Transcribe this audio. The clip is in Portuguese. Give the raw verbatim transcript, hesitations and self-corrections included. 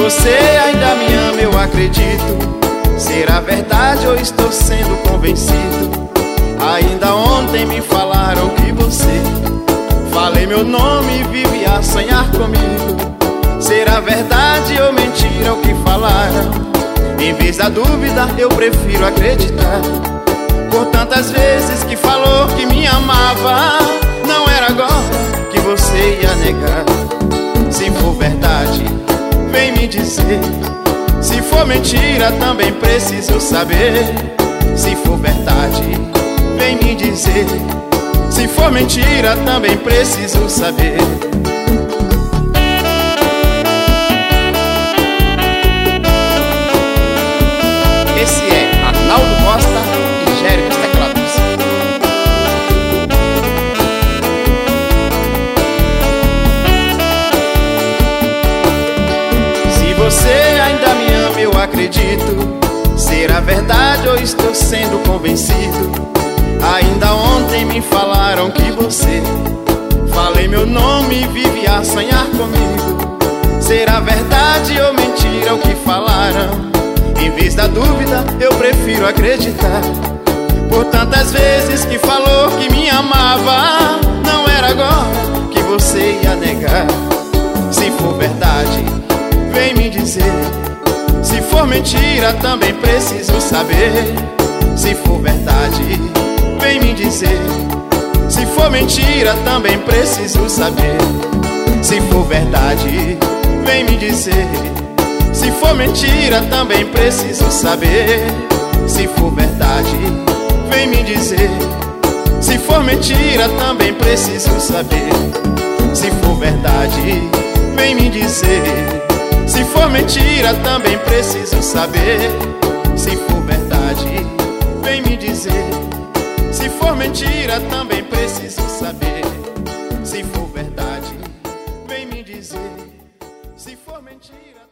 você ainda me ama, eu acredito. Será verdade ou estou sendo convencido? Ainda ontem me falaram que você, falei meu nome e vive a sonhar comigo. Será verdade ou mentira o que falaram? Em vez da dúvida eu prefiro acreditar. Por tantas vezes que falou que me amava, não era agora que você ia negar. Se for verdade, vem me dizer. Se for mentira, também preciso saber. Se for verdade, vem me dizer. Se for mentira, também preciso saber. Esse é Arnaldo Costa e Gério dos Teclados. Se você ainda me ama, eu acredito. Será verdade ou estou sendo convencido? Ainda ontem me falaram que você, falei meu nome e vive a sonhar comigo. Será verdade ou mentira o que falaram? Em vez da dúvida eu prefiro acreditar. Por tantas vezes que falou que me amava, não era agora que você ia negar. Se for verdade, vem me dizer. Se for mentira, também preciso saber. Se for verdade, vem me dizer. Se for mentira, também preciso saber. Se for verdade, vem me dizer. Se for mentira, também preciso saber. Se for verdade, vem me dizer. Se for mentira, também preciso saber. Se for verdade, vem me dizer. Se for mentira, também preciso saber. Se for verdade, vem me dizer. Se for mentira, também preciso saber. Se for verdade, vem me dizer. Se for mentira...